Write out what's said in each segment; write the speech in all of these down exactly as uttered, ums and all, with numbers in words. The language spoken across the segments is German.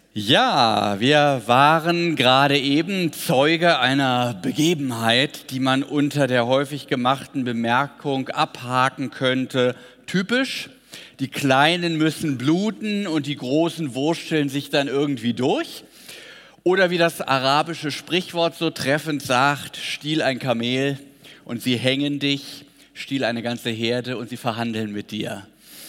Ja, wir waren gerade eben Zeuge einer Begebenheit, die man unter der häufig gemachten Bemerkung abhaken könnte. Typisch, die Kleinen müssen bluten und die Großen wursteln sich dann irgendwie durch. Oder wie das arabische Sprichwort so treffend sagt, stiehl ein Kamel und sie hängen dich, stiehl eine ganze Herde und sie verhandeln mit dir.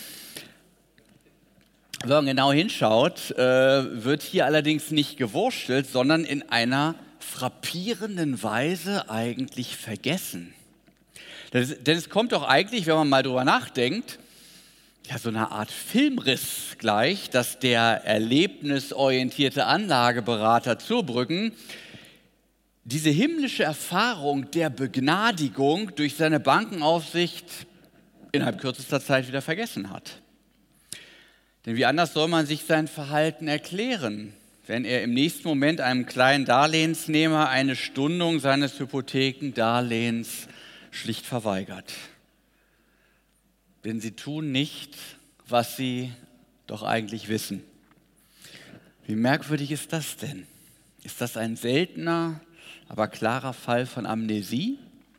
Wenn man genau hinschaut, äh, wird hier allerdings nicht gewurstelt, sondern in einer frappierenden Weise eigentlich vergessen. Das, denn es kommt doch eigentlich, wenn man mal drüber nachdenkt, ja, so eine Art Filmriss gleich, dass der erlebnisorientierte Anlageberater Zurbrüggen diese himmlische Erfahrung der Begnadigung durch seine Bankenaufsicht innerhalb kürzester Zeit wieder vergessen hat. Denn wie anders soll man sich sein Verhalten erklären, wenn er im nächsten Moment einem kleinen Darlehensnehmer eine Stundung seines Hypothekendarlehens schlicht verweigert? Denn sie tun nicht, was sie doch eigentlich wissen. Wie merkwürdig ist das denn? Ist das ein seltener, aber klarer Fall von Amnesie?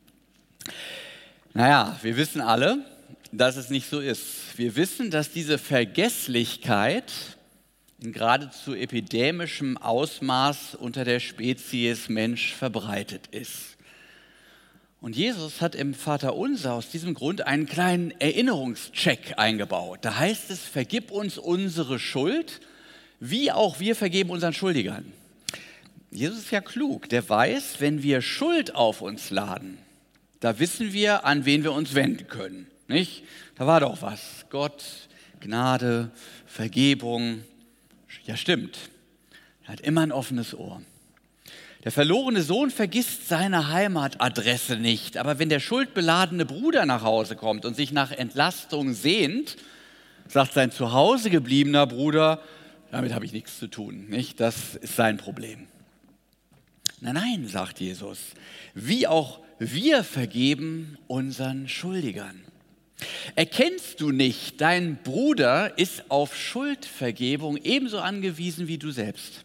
Naja, wir wissen alle, dass es nicht so ist. Wir wissen, dass diese Vergesslichkeit in geradezu epidemischem Ausmaß unter der Spezies Mensch verbreitet ist. Und Jesus hat im Vaterunser aus diesem Grund einen kleinen Erinnerungscheck eingebaut. Da heißt es, vergib uns unsere Schuld, wie auch wir vergeben unseren Schuldigern. Jesus ist ja klug, der weiß, wenn wir Schuld auf uns laden, da wissen wir, an wen wir uns wenden können. Nicht? Da war doch was. Gott, Gnade, Vergebung. Ja, stimmt. Er hat immer ein offenes Ohr. Der verlorene Sohn vergisst seine Heimatadresse nicht. Aber wenn der schuldbeladene Bruder nach Hause kommt und sich nach Entlastung sehnt, sagt sein zu Hause gebliebener Bruder, damit habe ich nichts zu tun. Nicht? Das ist sein Problem. Nein, nein, sagt Jesus, wie auch wir vergeben unseren Schuldigern. Erkennst du nicht, dein Bruder ist auf Schuldvergebung ebenso angewiesen wie du selbst?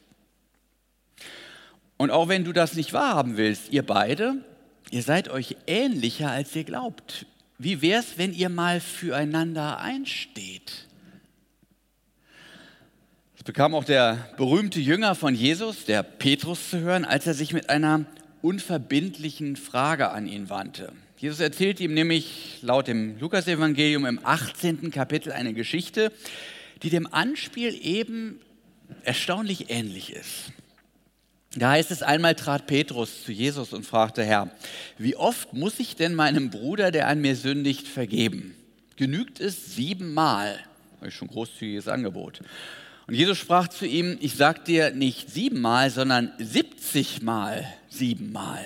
Und auch wenn du das nicht wahrhaben willst, ihr beide, ihr seid euch ähnlicher, als ihr glaubt. Wie wär's, wenn ihr mal füreinander einsteht? Das bekam auch der berühmte Jünger von Jesus, der Petrus, zu hören, als er sich mit einer unverbindlichen Frage an ihn wandte. Jesus erzählt ihm nämlich laut dem Lukasevangelium im achtzehnten Kapitel eine Geschichte, die dem Anspiel eben erstaunlich ähnlich ist. Da heißt es, einmal trat Petrus zu Jesus und fragte, Herr, wie oft muss ich denn meinem Bruder, der an mir sündigt, vergeben? Genügt es siebenmal? Das ist schon ein großzügiges Angebot. Und Jesus sprach zu ihm, ich sage dir nicht siebenmal, sondern siebzigmal siebenmal.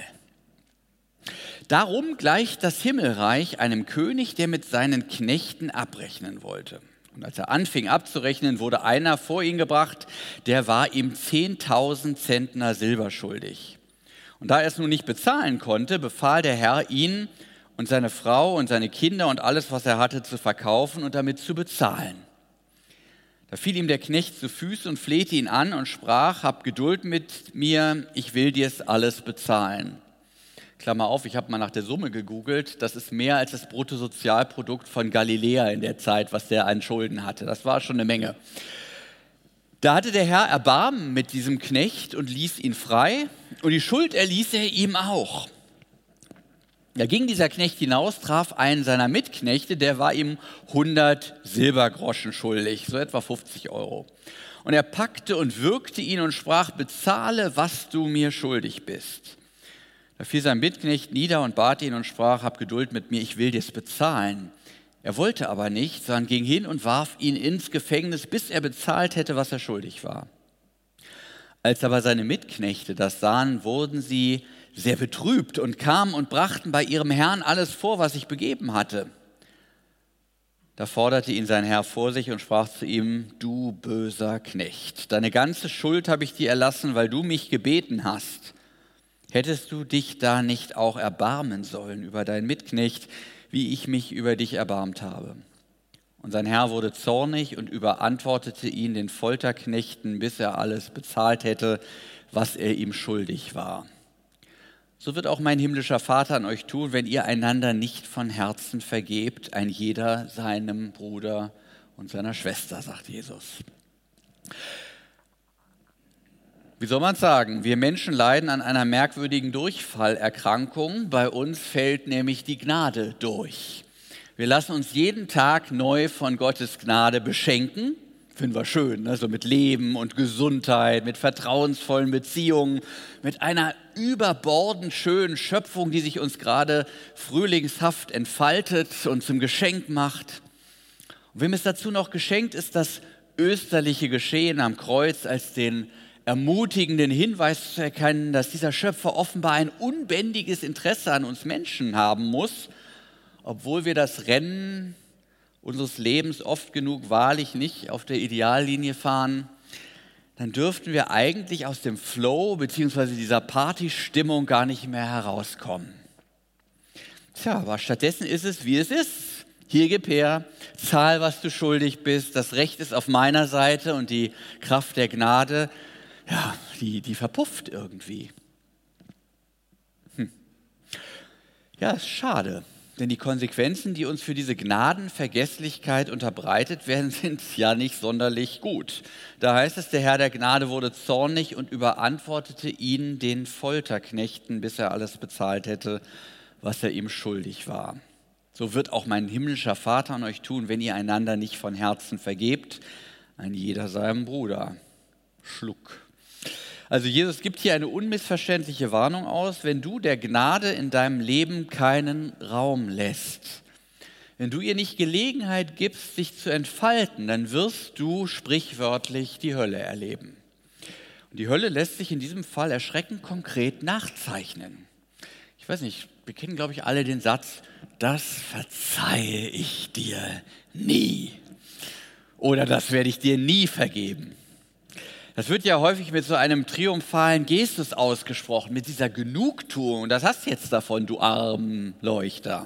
Darum gleicht das Himmelreich einem König, der mit seinen Knechten abrechnen wollte. Und als er anfing abzurechnen, wurde einer vor ihn gebracht, der war ihm zehntausend Zentner Silber schuldig. Und da er es nun nicht bezahlen konnte, befahl der Herr, ihn und seine Frau und seine Kinder und alles, was er hatte, zu verkaufen und damit zu bezahlen. Da fiel ihm der Knecht zu Füßen und flehte ihn an und sprach, hab Geduld mit mir, ich will dir's alles bezahlen. Klammer auf, ich habe mal nach der Summe gegoogelt, das ist mehr als das Bruttosozialprodukt von Galiläa in der Zeit, was der an Schulden hatte. Das war schon eine Menge. Da hatte der Herr Erbarmen mit diesem Knecht und ließ ihn frei und die Schuld erließ er ihm auch. Da ging dieser Knecht hinaus, traf einen seiner Mitknechte, der war ihm hundert Silbergroschen schuldig, so etwa fünfzig Euro. Und er packte und würgte ihn und sprach, bezahle, was du mir schuldig bist. Da fiel sein Mitknecht nieder und bat ihn und sprach, hab Geduld mit mir, ich will dir's bezahlen. Er wollte aber nicht, sondern ging hin und warf ihn ins Gefängnis, bis er bezahlt hätte, was er schuldig war. Als aber seine Mitknechte das sahen, wurden sie sehr betrübt und kamen und brachten bei ihrem Herrn alles vor, was sich begeben hatte. Da forderte ihn sein Herr vor sich und sprach zu ihm, du böser Knecht, deine ganze Schuld habe ich dir erlassen, weil du mich gebeten hast. Hättest du dich da nicht auch erbarmen sollen über deinen Mitknecht, wie ich mich über dich erbarmt habe? Und sein Herr wurde zornig und überantwortete ihn den Folterknechten, bis er alles bezahlt hätte, was er ihm schuldig war. So wird auch mein himmlischer Vater an euch tun, wenn ihr einander nicht von Herzen vergebt, ein jeder seinem Bruder und seiner Schwester, sagt Jesus. Wie soll man es sagen? Wir Menschen leiden an einer merkwürdigen Durchfallerkrankung. Bei uns fällt nämlich die Gnade durch. Wir lassen uns jeden Tag neu von Gottes Gnade beschenken. Finden wir schön, ne? So mit Leben und Gesundheit, mit vertrauensvollen Beziehungen, mit einer überbordend schönen Schöpfung, die sich uns gerade frühlingshaft entfaltet und zum Geschenk macht. Und wem es dazu noch geschenkt ist, das österliche Geschehen am Kreuz als den ermutigenden Hinweis zu erkennen, dass dieser Schöpfer offenbar ein unbändiges Interesse an uns Menschen haben muss, obwohl wir das Rennen unseres Lebens oft genug wahrlich nicht auf der Ideallinie fahren, dann dürften wir eigentlich aus dem Flow bzw. dieser Partystimmung gar nicht mehr herauskommen. Tja, aber stattdessen ist es, wie es ist. Hier gib her, zahl, was du schuldig bist, das Recht ist auf meiner Seite und die Kraft der Gnade, ja, die, die verpufft irgendwie. Hm. Ja, ist schade. Denn die Konsequenzen, die uns für diese Gnadenvergesslichkeit unterbreitet werden, sind ja nicht sonderlich gut. Da heißt es, der Herr der Gnade wurde zornig und überantwortete ihn den Folterknechten, bis er alles bezahlt hätte, was er ihm schuldig war. So wird auch mein himmlischer Vater an euch tun, wenn ihr einander nicht von Herzen vergebt, ein jeder seinem Bruder. Schluck. Also Jesus gibt hier eine unmissverständliche Warnung aus, wenn du der Gnade in deinem Leben keinen Raum lässt. Wenn du ihr nicht Gelegenheit gibst, sich zu entfalten, dann wirst du sprichwörtlich die Hölle erleben. Und die Hölle lässt sich in diesem Fall erschreckend konkret nachzeichnen. Ich weiß nicht, wir kennen, glaube ich, alle den Satz, das verzeihe ich dir nie. Oder das werde ich dir nie vergeben. Das wird ja häufig mit so einem triumphalen Gestus ausgesprochen, mit dieser Genugtuung. Und das hast du jetzt davon, du Armleuchter.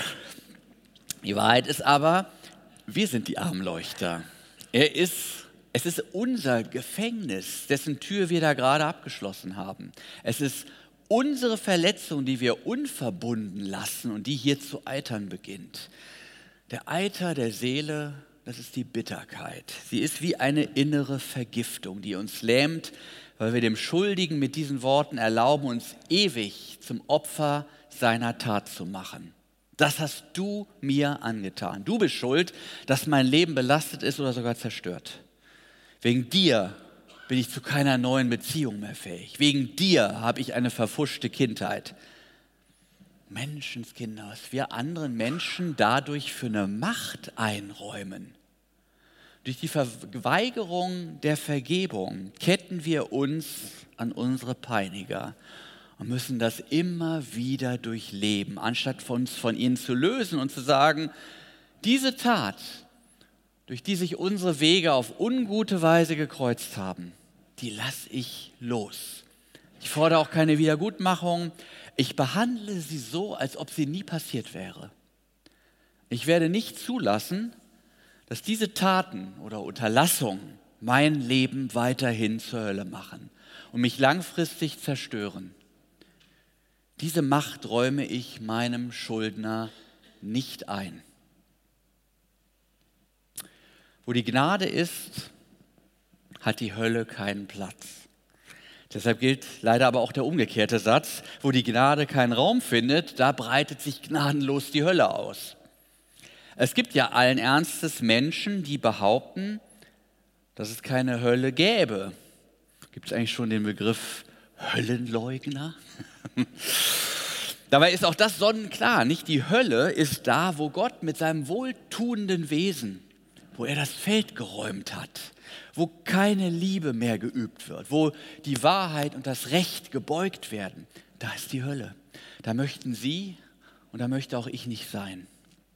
Die Wahrheit ist aber, wir sind die Armleuchter. Er ist, es ist unser Gefängnis, dessen Tür wir da gerade abgeschlossen haben. Es ist unsere Verletzung, die wir unverbunden lassen und die hier zu eitern beginnt. Der Eiter der Seele, das ist die Bitterkeit. Sie ist wie eine innere Vergiftung, die uns lähmt, weil wir dem Schuldigen mit diesen Worten erlauben, uns ewig zum Opfer seiner Tat zu machen. Das hast du mir angetan. Du bist schuld, dass mein Leben belastet ist oder sogar zerstört. Wegen dir bin ich zu keiner neuen Beziehung mehr fähig. Wegen dir habe ich eine verpfuschte Kindheit. Menschenskinder, was wir anderen Menschen dadurch für eine Macht einräumen. Durch die Verweigerung der Vergebung ketten wir uns an unsere Peiniger und müssen das immer wieder durchleben, anstatt uns von ihnen zu lösen und zu sagen, diese Tat, durch die sich unsere Wege auf ungute Weise gekreuzt haben, die lasse ich los. Ich fordere auch keine Wiedergutmachung. Ich behandle sie so, als ob sie nie passiert wäre. Ich werde nicht zulassen, dass diese Taten oder Unterlassungen mein Leben weiterhin zur Hölle machen und mich langfristig zerstören. Diese Macht räume ich meinem Schuldner nicht ein. Wo die Gnade ist, hat die Hölle keinen Platz. Deshalb gilt leider aber auch der umgekehrte Satz, wo die Gnade keinen Raum findet, da breitet sich gnadenlos die Hölle aus. Es gibt ja allen Ernstes Menschen, die behaupten, dass es keine Hölle gäbe. Gibt es eigentlich schon den Begriff Höllenleugner? Dabei ist auch das sonnenklar, nicht? Die Hölle ist da, wo Gott mit seinem wohltuenden Wesen, wo er das Feld geräumt hat, wo keine Liebe mehr geübt wird, wo die Wahrheit und das Recht gebeugt werden. Da ist die Hölle. Da möchten Sie und da möchte auch ich nicht sein.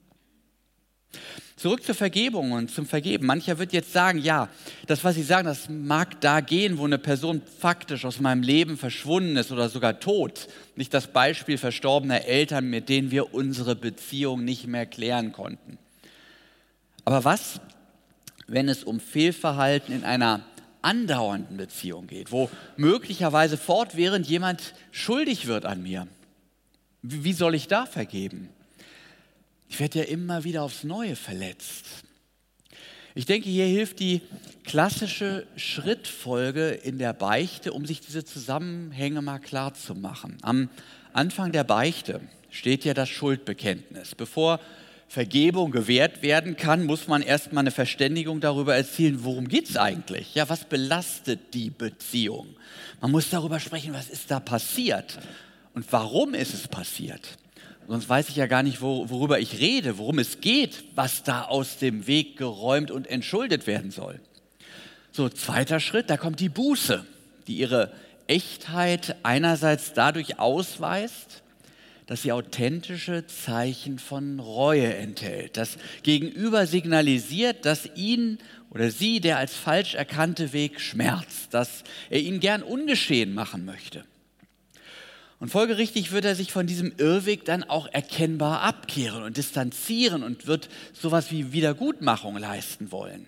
Zurück zur Vergebung und zum Vergeben. Mancher wird jetzt sagen, ja, das, was Sie sagen, das mag da gehen, wo eine Person faktisch aus meinem Leben verschwunden ist oder sogar tot. Nicht das Beispiel verstorbener Eltern, mit denen wir unsere Beziehung nicht mehr klären konnten. Aber was, wenn es um Fehlverhalten in einer andauernden Beziehung geht, wo möglicherweise fortwährend jemand schuldig wird an mir? Wie soll ich da vergeben? Ich werde ja immer wieder aufs Neue verletzt. Ich denke, hier hilft die klassische Schrittfolge in der Beichte, um sich diese Zusammenhänge mal klar zu machen. Am Anfang der Beichte steht ja das Schuldbekenntnis. Bevor Vergebung gewährt werden kann, muss man erstmal eine Verständigung darüber erzielen, worum geht es eigentlich? Ja, was belastet die Beziehung? Man muss darüber sprechen, was ist da passiert und warum ist es passiert? Sonst weiß ich ja gar nicht, worüber ich rede, worum es geht, was da aus dem Weg geräumt und entschuldet werden soll. So, zweiter Schritt, da kommt die Buße, die ihre Echtheit einerseits dadurch ausweist, dass sie authentische Zeichen von Reue enthält. Das Gegenüber signalisiert, dass ihn oder sie der als falsch erkannte Weg schmerzt, dass er ihn gern ungeschehen machen möchte. Und folgerichtig wird er sich von diesem Irrweg dann auch erkennbar abkehren und distanzieren und wird sowas wie Wiedergutmachung leisten wollen.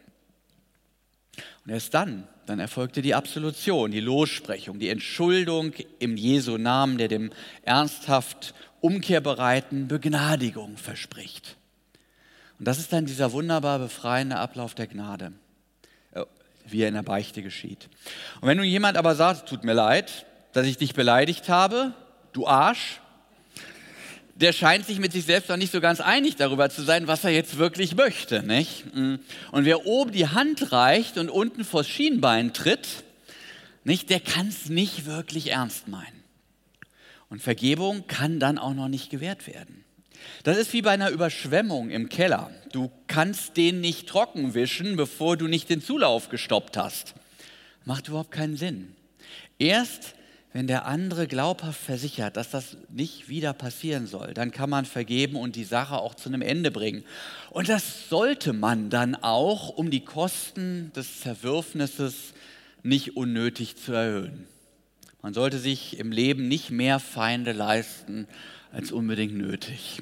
Und erst dann, dann erfolgte die Absolution, die Lossprechung, die Entschuldung im Jesu Namen, der dem ernsthaft umkehrbereiten Begnadigung verspricht. Und das ist dann dieser wunderbar befreiende Ablauf der Gnade, wie er in der Beichte geschieht. Und wenn nun jemand aber sagt, tut mir leid, dass ich dich beleidigt habe, du Arsch, der scheint sich mit sich selbst noch nicht so ganz einig darüber zu sein, was er jetzt wirklich möchte, nicht? Und wer oben die Hand reicht und unten vors Schienbein tritt, nicht, der kann es nicht wirklich ernst meinen. Und Vergebung kann dann auch noch nicht gewährt werden. Das ist wie bei einer Überschwemmung im Keller. Du kannst den nicht trocken wischen, bevor du nicht den Zulauf gestoppt hast. Macht überhaupt keinen Sinn. Erst wenn der andere glaubhaft versichert, dass das nicht wieder passieren soll, dann kann man vergeben und die Sache auch zu einem Ende bringen. Und das sollte man dann auch, um die Kosten des Zerwürfnisses nicht unnötig zu erhöhen. Man sollte sich im Leben nicht mehr Feinde leisten als unbedingt nötig.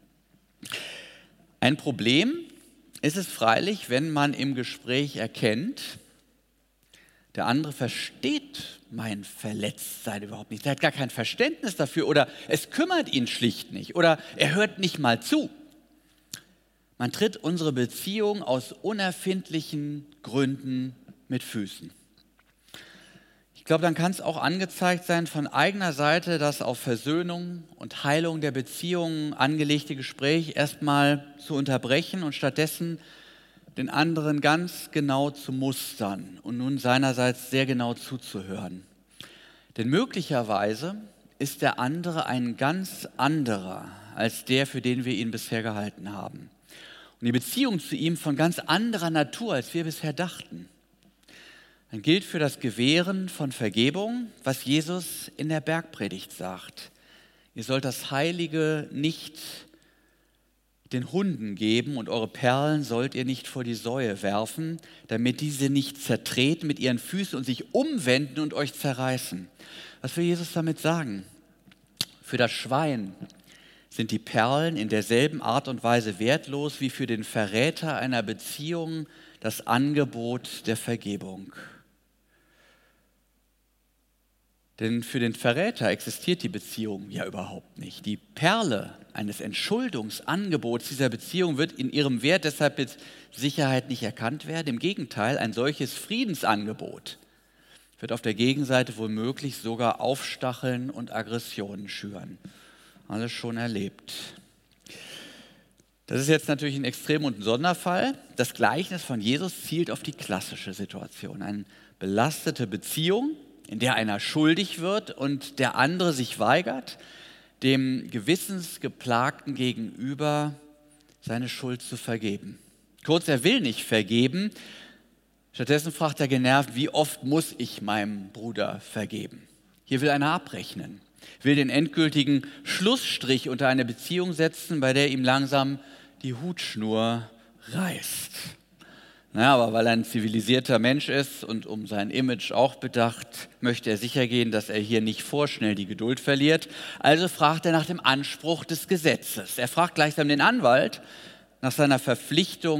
Ein Problem ist es freilich, wenn man im Gespräch erkennt, der andere versteht mein Verletztsein überhaupt nicht. Er hat gar kein Verständnis dafür oder es kümmert ihn schlicht nicht oder er hört nicht mal zu. Man tritt unsere Beziehung aus unerfindlichen Gründen mit Füßen. Ich glaube, dann kann es auch angezeigt sein, von eigener Seite das auf Versöhnung und Heilung der Beziehungen angelegte Gespräch erstmal zu unterbrechen und stattdessen den anderen ganz genau zu mustern und nun seinerseits sehr genau zuzuhören. Denn möglicherweise ist der andere ein ganz anderer als der, für den wir ihn bisher gehalten haben. Und die Beziehung zu ihm von ganz anderer Natur, als wir bisher dachten. Dann gilt für das Gewähren von Vergebung, was Jesus in der Bergpredigt sagt. Ihr sollt das Heilige nicht den Hunden geben und eure Perlen sollt ihr nicht vor die Säue werfen, damit diese nicht zertreten mit ihren Füßen und sich umwenden und euch zerreißen. Was will Jesus damit sagen? Für das Schwein sind die Perlen in derselben Art und Weise wertlos wie für den Verräter einer Beziehung das Angebot der Vergebung. Denn für den Verräter existiert die Beziehung ja überhaupt nicht. Die Perle eines Entschuldungsangebots dieser Beziehung wird in ihrem Wert deshalb mit Sicherheit nicht erkannt werden. Im Gegenteil, ein solches Friedensangebot wird auf der Gegenseite womöglich sogar Aufstacheln und Aggressionen schüren. Alles schon erlebt. Das ist jetzt natürlich ein Extrem und ein Sonderfall. Das Gleichnis von Jesus zielt auf die klassische Situation. Eine belastete Beziehung, in der einer schuldig wird und der andere sich weigert, dem gewissensgeplagten Gegenüber seine Schuld zu vergeben. Kurz, er will nicht vergeben, stattdessen fragt er genervt, wie oft muss ich meinem Bruder vergeben? Hier will einer abrechnen, will den endgültigen Schlussstrich unter eine Beziehung setzen, bei der ihm langsam die Hutschnur reißt. Naja, aber weil er ein zivilisierter Mensch ist und um sein Image auch bedacht, möchte er sicher gehen, dass er hier nicht vorschnell die Geduld verliert. Also fragt er nach dem Anspruch des Gesetzes. Er fragt gleichsam den Anwalt nach seiner Verpflichtung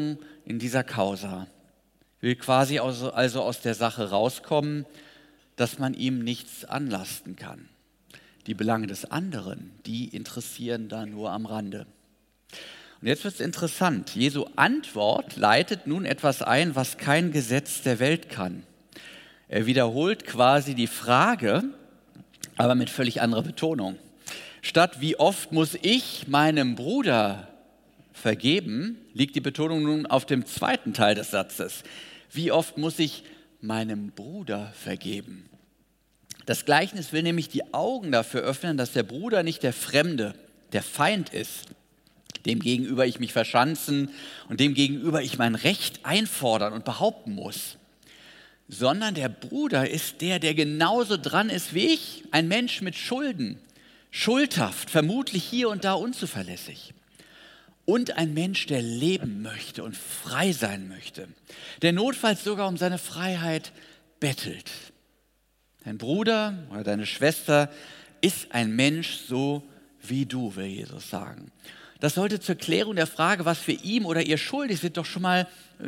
in dieser Causa, will quasi also, also aus der Sache rauskommen, dass man ihm nichts anlasten kann. Die Belange des anderen, die interessieren da nur am Rande. Und jetzt wird es interessant. Jesu Antwort leitet nun etwas ein, was kein Gesetz der Welt kann. Er wiederholt quasi die Frage, aber mit völlig anderer Betonung. Statt wie oft muss ich meinem Bruder vergeben, liegt die Betonung nun auf dem zweiten Teil des Satzes. Wie oft muss ich meinem Bruder vergeben? Das Gleichnis will nämlich die Augen dafür öffnen, dass der Bruder nicht der Fremde, der Feind ist, dem gegenüber ich mich verschanzen und dem gegenüber ich mein Recht einfordern und behaupten muss, sondern der Bruder ist der, der genauso dran ist wie ich, ein Mensch mit Schulden, schuldhaft, vermutlich hier und da unzuverlässig. Und ein Mensch, der leben möchte und frei sein möchte, der notfalls sogar um seine Freiheit bettelt. Dein Bruder oder deine Schwester ist ein Mensch so wie du, will Jesus sagen. Das sollte zur Klärung der Frage, was wir ihm oder ihr schuldig sind, doch schon mal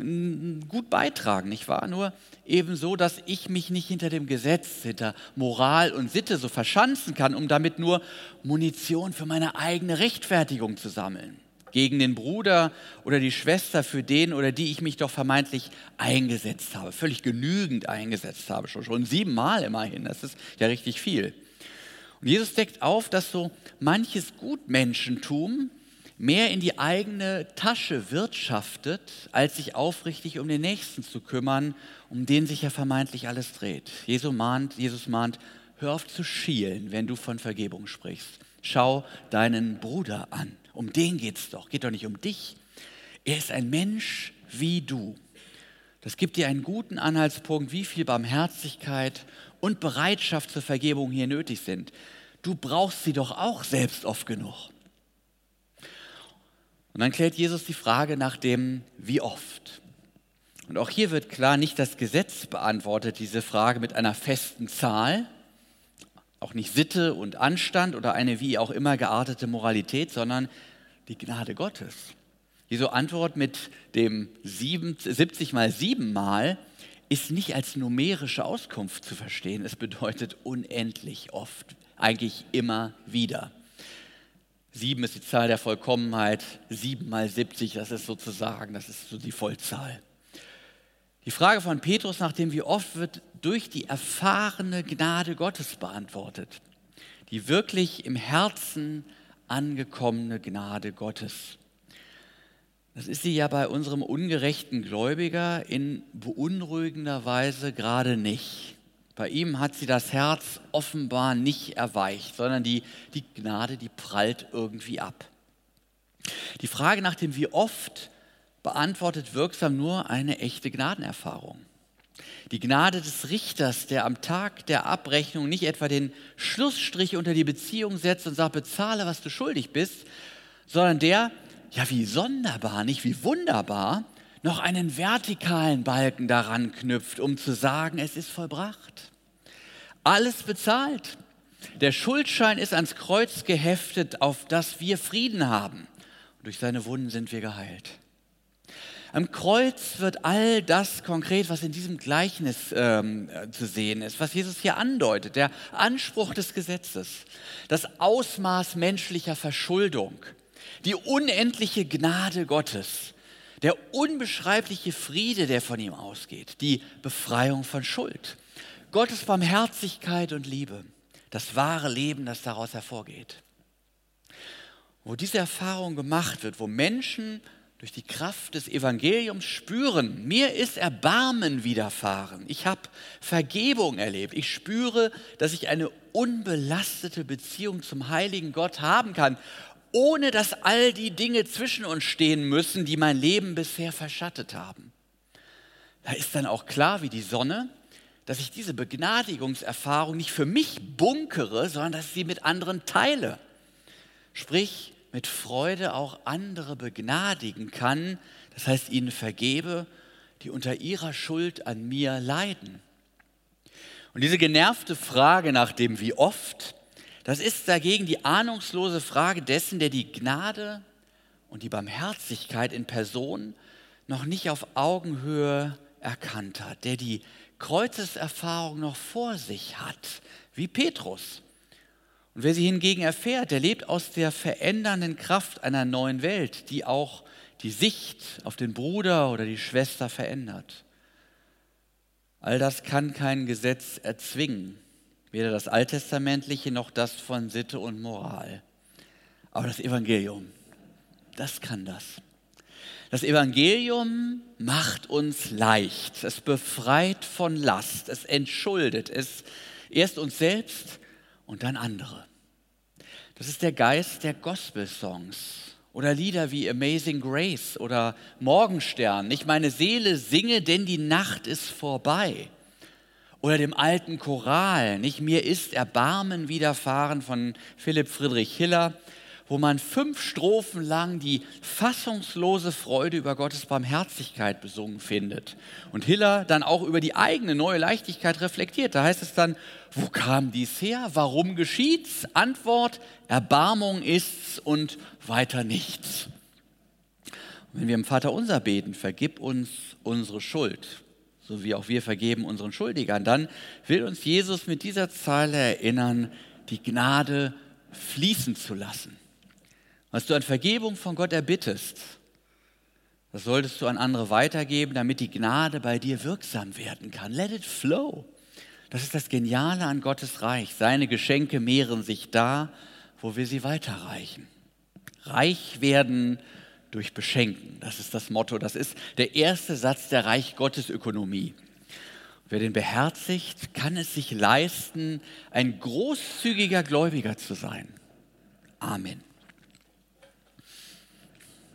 gut beitragen, nicht wahr? Nur ebenso, dass ich mich nicht hinter dem Gesetz, hinter Moral und Sitte so verschanzen kann, um damit nur Munition für meine eigene Rechtfertigung zu sammeln. Gegen den Bruder oder die Schwester, für den oder die ich mich doch vermeintlich eingesetzt habe, völlig genügend eingesetzt habe, schon, schon siebenmal immerhin, das ist ja richtig viel. Und Jesus deckt auf, dass so manches Gutmenschentum mehr in die eigene Tasche wirtschaftet, als sich aufrichtig um den Nächsten zu kümmern, um den sich ja vermeintlich alles dreht. Jesus mahnt, Jesus mahnt, hör auf zu schielen, wenn du von Vergebung sprichst. Schau deinen Bruder an. Um den geht's doch, geht doch nicht um dich. Er ist ein Mensch wie du. Das gibt dir einen guten Anhaltspunkt, wie viel Barmherzigkeit und Bereitschaft zur Vergebung hier nötig sind. Du brauchst sie doch auch selbst oft genug. Und dann klärt Jesus die Frage nach dem wie oft. Und auch hier wird klar, nicht das Gesetz beantwortet diese Frage mit einer festen Zahl, auch nicht Sitte und Anstand oder eine wie auch immer geartete Moralität, sondern die Gnade Gottes. Jesu Antwort mit dem siebzig mal sieben Mal ist nicht als numerische Auskunft zu verstehen. Es bedeutet unendlich oft, eigentlich immer wieder. Sieben ist die Zahl der Vollkommenheit, sieben mal siebzig, das ist sozusagen, das ist so die Vollzahl. Die Frage von Petrus nach dem wie oft wird durch die erfahrene Gnade Gottes beantwortet. Die wirklich im Herzen angekommene Gnade Gottes. Das ist sie ja bei unserem ungerechten Gläubiger in beunruhigender Weise gerade nicht. Bei ihm hat sie das Herz offenbar nicht erweicht, sondern die, die Gnade, die prallt irgendwie ab. Die Frage nach dem wie oft beantwortet wirksam nur eine echte Gnadenerfahrung. Die Gnade des Richters, der am Tag der Abrechnung nicht etwa den Schlussstrich unter die Beziehung setzt und sagt, bezahle, was du schuldig bist, sondern der, ja wie sonderbar, nicht wie wunderbar, noch einen vertikalen Balken daran knüpft, um zu sagen, es ist vollbracht. Alles bezahlt. Der Schuldschein ist ans Kreuz geheftet, auf das wir Frieden haben. Und durch seine Wunden sind wir geheilt. Am Kreuz wird all das konkret, was in diesem Gleichnis ähm, zu sehen ist, was Jesus hier andeutet, der Anspruch des Gesetzes, das Ausmaß menschlicher Verschuldung, die unendliche Gnade Gottes, der unbeschreibliche Friede, der von ihm ausgeht, die Befreiung von Schuld, Gottes Barmherzigkeit und Liebe, das wahre Leben, das daraus hervorgeht. Wo diese Erfahrung gemacht wird, wo Menschen durch die Kraft des Evangeliums spüren, mir ist Erbarmen widerfahren, ich habe Vergebung erlebt, ich spüre, dass ich eine unbelastete Beziehung zum heiligen Gott haben kann, ohne dass all die Dinge zwischen uns stehen müssen, die mein Leben bisher verschattet haben. Da ist dann auch klar wie die Sonne, dass ich diese Begnadigungserfahrung nicht für mich bunkere, sondern dass ich sie mit anderen teile. Sprich, mit Freude auch andere begnadigen kann, das heißt ihnen vergebe, die unter ihrer Schuld an mir leiden. Und diese genervte Frage nach dem wie oft, das ist dagegen die ahnungslose Frage dessen, der die Gnade und die Barmherzigkeit in Person noch nicht auf Augenhöhe erkannt hat, der die Kreuzeserfahrung noch vor sich hat, wie Petrus. Und wer sie hingegen erfährt, der lebt aus der verändernden Kraft einer neuen Welt, die auch die Sicht auf den Bruder oder die Schwester verändert. All das kann kein Gesetz erzwingen, weder das alttestamentliche noch das von Sitte und Moral. Aber das Evangelium, das kann das. Das Evangelium macht uns leicht, es befreit von Last, es entschuldet, es erst uns selbst und dann andere. Das ist der Geist der Gospel-Songs oder Lieder wie Amazing Grace oder Morgenstern. Nicht meine Seele singe, denn die Nacht ist vorbei. Oder dem alten Choral, nicht mir ist Erbarmen widerfahren von Philipp Friedrich Hiller, wo man fünf Strophen lang die fassungslose Freude über Gottes Barmherzigkeit besungen findet. Und Hiller dann auch über die eigene neue Leichtigkeit reflektiert. Da heißt es dann, wo kam dies her? Warum geschieht's? Antwort, Erbarmung ist's und weiter nichts. Und wenn wir im Vaterunser beten, vergib uns unsere Schuld, so wie auch wir vergeben unseren Schuldigern, dann will uns Jesus mit dieser Zeile erinnern, die Gnade fließen zu lassen. Was du an Vergebung von Gott erbittest, das solltest du an andere weitergeben, damit die Gnade bei dir wirksam werden kann. Let it flow. Das ist das Geniale an Gottes Reich. Seine Geschenke mehren sich da, wo wir sie weiterreichen. Reich werden durch Beschenken, das ist das Motto. Das ist der erste Satz der Reich Gottes Ökonomie. Wer den beherzigt, kann es sich leisten, ein großzügiger Gläubiger zu sein. Amen.